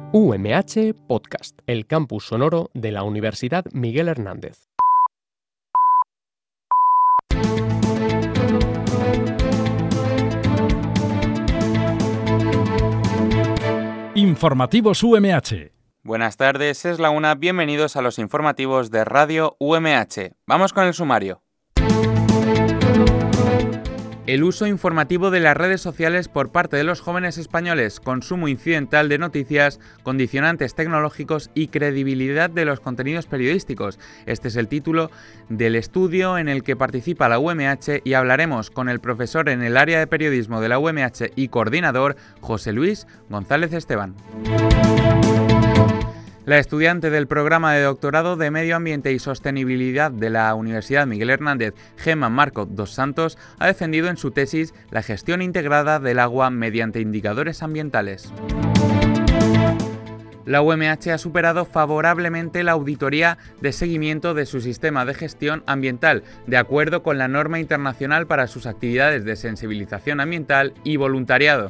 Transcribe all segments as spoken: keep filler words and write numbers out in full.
U M H Podcast, el campus sonoro de la Universidad Miguel Hernández. Informativos U M H. Buenas tardes, es la una, bienvenidos a los informativos de Radio U M H. Vamos con el sumario. El uso informativo de las redes sociales por parte de los jóvenes españoles, consumo incidental de noticias, condicionantes tecnológicos y credibilidad de los contenidos periodísticos. Este es el título del estudio en el que participa la U M H y hablaremos con el profesor en el área de periodismo de la U M H y coordinador, José Luis González Esteban. La estudiante del programa de doctorado de Medio Ambiente y Sostenibilidad de la Universidad Miguel Hernández, Gemma Marco dos Santos, ha defendido en su tesis la gestión integrada del agua mediante indicadores ambientales. La U M H ha superado favorablemente la auditoría de seguimiento de su sistema de gestión ambiental, de acuerdo con la norma internacional para sus actividades de sensibilización ambiental y voluntariado.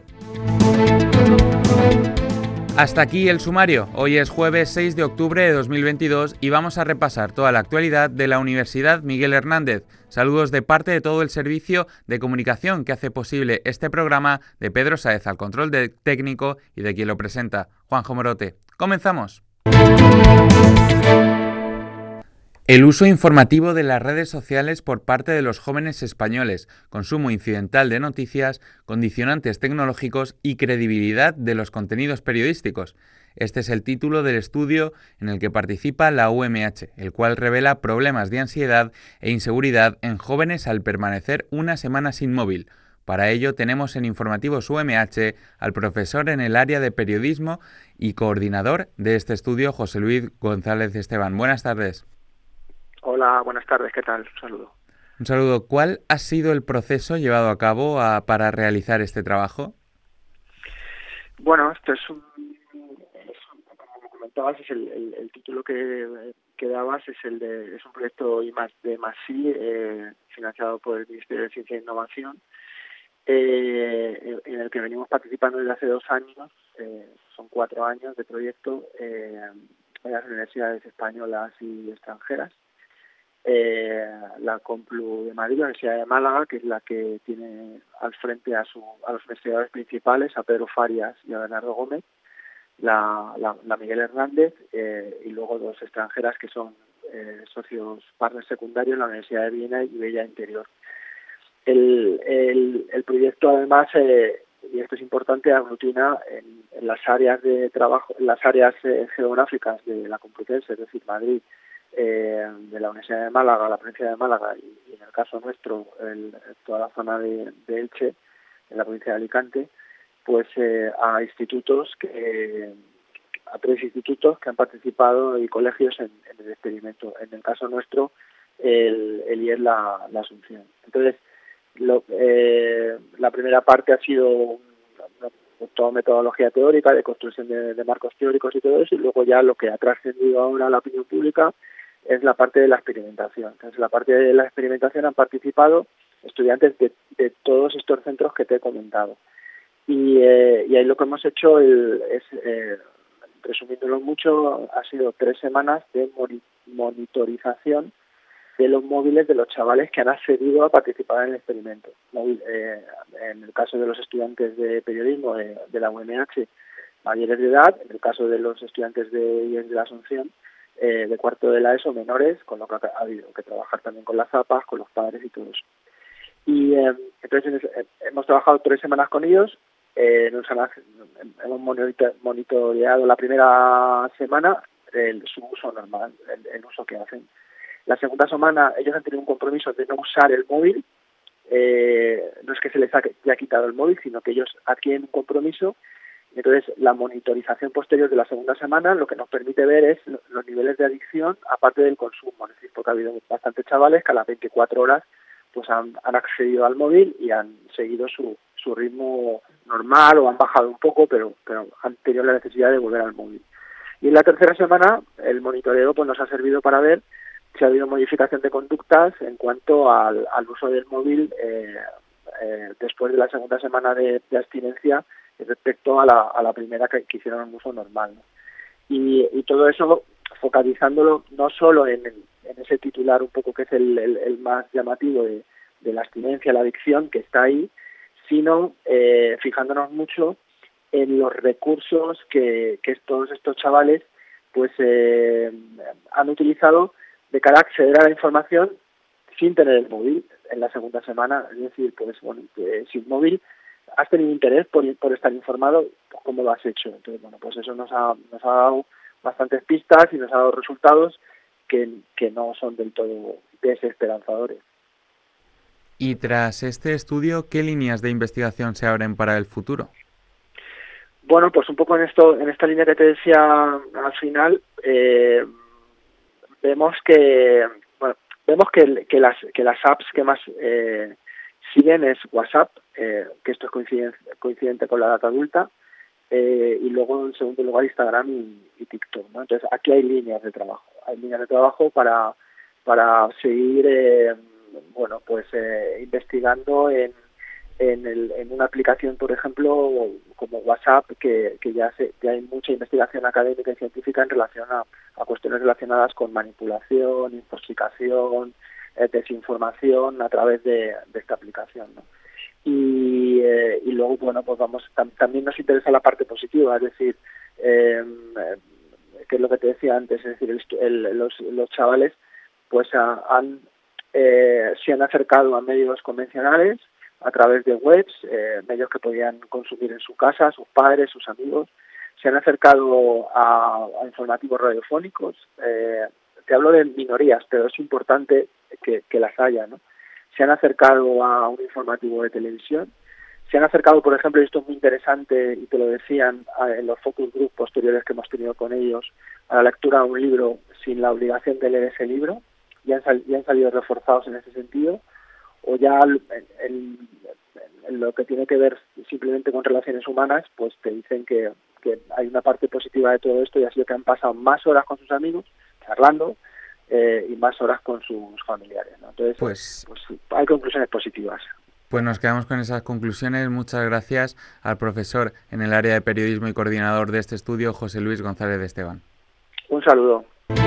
Hasta aquí el sumario. Hoy es jueves seis de octubre de dos mil veintidós y vamos a repasar toda la actualidad de la Universidad Miguel Hernández. Saludos de parte de todo el servicio de comunicación que hace posible este programa, de Pedro Sáez al control de técnico y de quien lo presenta, Juanjo Morote. ¡Comenzamos! El uso informativo de las redes sociales por parte de los jóvenes españoles, consumo incidental de noticias, condicionantes tecnológicos y credibilidad de los contenidos periodísticos. Este es el título del estudio en el que participa la U M H, el cual revela problemas de ansiedad e inseguridad en jóvenes al permanecer una semana sin móvil. Para ello tenemos en Informativos U M H al profesor en el área de periodismo y coordinador de este estudio, José Luis González Esteban. Buenas tardes. Hola, buenas tardes, ¿qué tal? Un saludo. Un saludo. ¿Cuál ha sido el proceso llevado a cabo a, para realizar este trabajo? Bueno, esto es un, es un como comentabas, es el, el, el título que, que dabas, es el de es un proyecto I más D más I, eh, financiado por el Ministerio de Ciencia e Innovación, eh, en el que venimos participando desde hace dos años, eh, son cuatro años de proyecto, eh, en las universidades españolas y extranjeras. Eh, la Complu de Madrid, la Universidad de Málaga, que es la que tiene al frente a, su, a los investigadores principales, a Pedro Farias y a Bernardo Gómez, la, la, la Miguel Hernández, eh, y luego dos extranjeras que son eh, socios partners secundarios, la Universidad de Viena y Bella Interior. El, el, el proyecto, además, eh, y esto es importante, aglutina en, en las áreas de trabajo, en las áreas eh, geográficas de la Complutense, es decir, Madrid, Eh, de la Universidad de Málaga, la provincia de Málaga y, y en el caso nuestro el, toda la zona de, de Elche, en la provincia de Alicante, pues eh, a institutos que a tres institutos que han participado y colegios en, en el experimento. En el caso nuestro, el, el I E S la, la Asunción. Entonces, lo, eh, la primera parte ha sido una, toda metodología teórica de construcción de, de marcos teóricos y todo eso, y luego ya lo que ha trascendido ahora a la opinión pública es la parte de la experimentación. Entonces, la parte de la experimentación han participado estudiantes de, de todos estos centros que te he comentado. Y, eh, y ahí lo que hemos hecho el, es, eh, resumiéndolo mucho, ha sido tres semanas de monitorización de los móviles de los chavales que han accedido a participar en el experimento. Móvil, eh, en el caso de los estudiantes de periodismo de, de la U M H, mayores de edad, en el caso de los estudiantes de I E S de la Asunción, Eh, de cuarto de la ESO, menores, con lo que ha habido que trabajar también con las A P As, con los padres y todo eso. Y eh, entonces eh, hemos trabajado tres semanas con ellos, eh, nos han, hemos monitoreado la primera semana el, su uso normal, el, el uso que hacen. La segunda semana ellos han tenido un compromiso de no usar el móvil, eh, no es que se les haya quitado el móvil, sino que ellos adquieren un compromiso. Entonces, la monitorización posterior de la segunda semana lo que nos permite ver es los niveles de adicción, aparte del consumo, es decir, porque ha habido bastantes chavales que a las veinticuatro horas pues han, han accedido al móvil y han seguido su, su ritmo normal o han bajado un poco, pero, pero han tenido la necesidad de volver al móvil. Y en la tercera semana, el monitoreo pues nos ha servido para ver si ha habido modificación de conductas en cuanto al, al uso del móvil eh, eh, después de la segunda semana de, de abstinencia respecto a la, a la primera que, que hicieron un uso normal, ¿no? Y, y todo eso focalizándolo no solo en, el, en ese titular un poco que es el, el, el más llamativo de, de la abstinencia, la adicción, que está ahí, sino eh, fijándonos mucho en los recursos que, que todos estos chavales pues eh, han utilizado de cara a acceder a la información sin tener el móvil en la segunda semana. Es decir, pues bueno, eh, sin móvil has tenido interés por, por estar informado, pues cómo lo has hecho. Entonces, bueno, pues eso nos ha, nos ha dado bastantes pistas y nos ha dado resultados que, que no son del todo desesperanzadores. Y tras este estudio, ¿qué líneas de investigación se abren para el futuro? Bueno, pues un poco en esto, en esta línea que te decía al final, eh, vemos que bueno, vemos que, que las que las apps que más eh, siguen es WhatsApp, eh, que esto es coincidente, coincidente con la edad adulta, eh, y luego en segundo lugar Instagram y, y TikTok, ¿no? Entonces aquí hay líneas de trabajo, hay líneas de trabajo para para seguir eh, bueno pues eh, investigando en En, el, en una aplicación, por ejemplo, como WhatsApp, que, que ya, se, ya hay mucha investigación académica y científica en relación a, a cuestiones relacionadas con manipulación, intoxicación, eh, desinformación a través de, de esta aplicación, ¿no? Y, eh, y luego, bueno, pues vamos, tam, también nos interesa la parte positiva, es decir, eh, que es lo que te decía antes, es decir, el, el, los, los chavales pues a, han eh, se han acercado a medios convencionales a través de webs, eh, medios que podían consumir en su casa, sus padres, sus amigos. Se han acercado a, a informativos radiofónicos. Eh, te hablo de minorías, pero es importante que, que las haya, ¿no? Se han acercado a un informativo de televisión. Se han acercado, por ejemplo, y esto es muy interesante, y te lo decían a, en los focus group posteriores que hemos tenido con ellos, a la lectura de un libro sin la obligación de leer ese libro, y han, sal, y han salido reforzados en ese sentido. O ya en, en, en lo que tiene que ver simplemente con relaciones humanas, pues te dicen que, que hay una parte positiva de todo esto y ha sido que han pasado más horas con sus amigos, charlando, eh, y más horas con sus familiares, ¿no? Entonces, pues, pues hay conclusiones positivas. Pues nos quedamos con esas conclusiones. Muchas gracias al profesor en el área de periodismo y coordinador de este estudio, José Luis González de Esteban. Un saludo.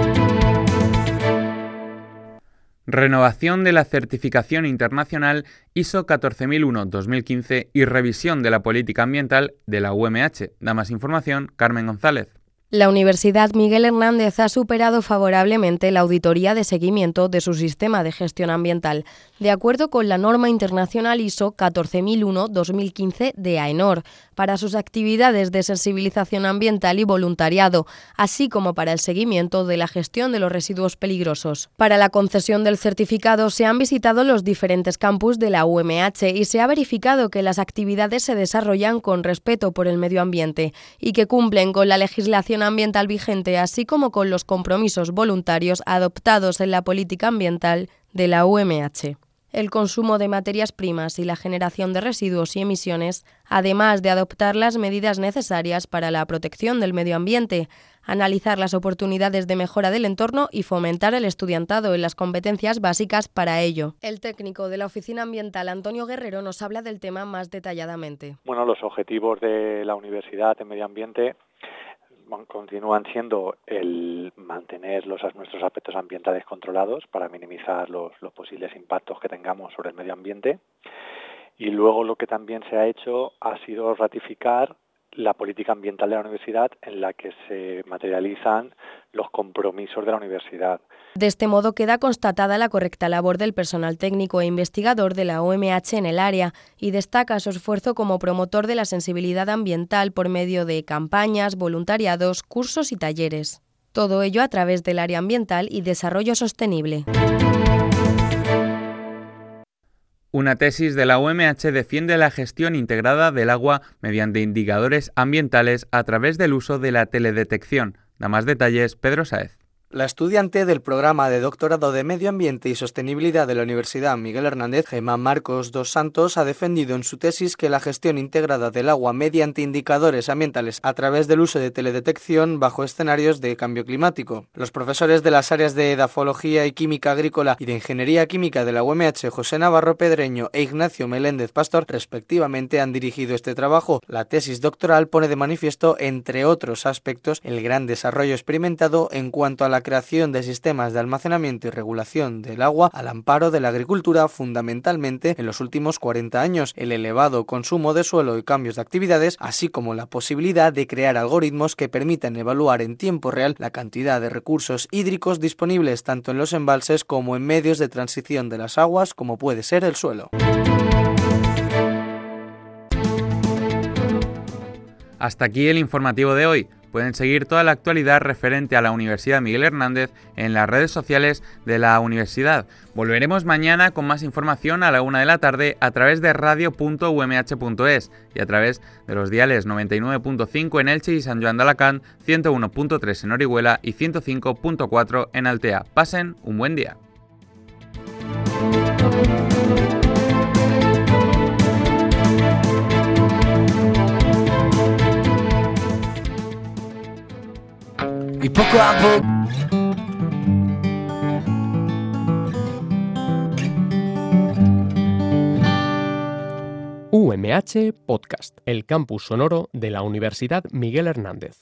Renovación de la certificación internacional I S O catorce mil uno dos mil quince y revisión de la política ambiental de la U M H. Da más información Carmen González. La Universidad Miguel Hernández ha superado favorablemente la auditoría de seguimiento de su sistema de gestión ambiental, de acuerdo con la norma internacional I S O catorce mil uno dos mil quince de AENOR, para sus actividades de sensibilización ambiental y voluntariado, así como para el seguimiento de la gestión de los residuos peligrosos. Para la concesión del certificado se han visitado los diferentes campus de la U M H y se ha verificado que las actividades se desarrollan con respeto por el medio ambiente y que cumplen con la legislación ambiental vigente, así como con los compromisos voluntarios adoptados en la política ambiental de la U M H. El consumo de materias primas y la generación de residuos y emisiones, además de adoptar las medidas necesarias para la protección del medio ambiente, analizar las oportunidades de mejora del entorno y fomentar el estudiantado en las competencias básicas para ello. El técnico de la Oficina Ambiental, Antonio Guerrero, nos habla del tema más detalladamente. Bueno, los objetivos de la universidad en medio ambiente continúan siendo el mantener los, nuestros aspectos ambientales controlados para minimizar los, los posibles impactos que tengamos sobre el medio ambiente. Y luego lo que también se ha hecho ha sido ratificar la política ambiental de la universidad, en la que se materializan los compromisos de la universidad. De este modo queda constatada la correcta labor del personal técnico e investigador de la U M H en el área y destaca su esfuerzo como promotor de la sensibilidad ambiental por medio de campañas, voluntariados, cursos y talleres. Todo ello a través del área ambiental y desarrollo sostenible. Una tesis de la U M H defiende la gestión integrada del agua mediante indicadores ambientales a través del uso de la teledetección. Da más detalles Pedro Sáez. La estudiante del programa de doctorado de Medio Ambiente y Sostenibilidad de la Universidad Miguel Hernández, Gemma Marcos dos Santos, ha defendido en su tesis que la gestión integrada del agua mediante indicadores ambientales a través del uso de teledetección bajo escenarios de cambio climático. Los profesores de las áreas de edafología y química agrícola y de ingeniería química de la U M H, José Navarro Pedreño e Ignacio Meléndez Pastor, respectivamente, han dirigido este trabajo. La tesis doctoral pone de manifiesto, entre otros aspectos, el gran desarrollo experimentado en cuanto a la creación de sistemas de almacenamiento y regulación del agua al amparo de la agricultura, fundamentalmente en los últimos cuarenta años, el elevado consumo de suelo y cambios de actividades, así como la posibilidad de crear algoritmos que permitan evaluar en tiempo real la cantidad de recursos hídricos disponibles tanto en los embalses como en medios de transición de las aguas, como puede ser el suelo. Hasta aquí el informativo de hoy. Pueden seguir toda la actualidad referente a la Universidad Miguel Hernández en las redes sociales de la universidad. Volveremos mañana con más información a la una de la tarde a través de radio punto u m h punto es y a través de los diales noventa y nueve punto cinco en Elche y San Joan de Alacant, ciento uno punto tres en Orihuela y ciento cinco punto cuatro en Altea. Pasen un buen día. Y poco a poco U M H Podcast, el campus sonoro de la Universidad Miguel Hernández.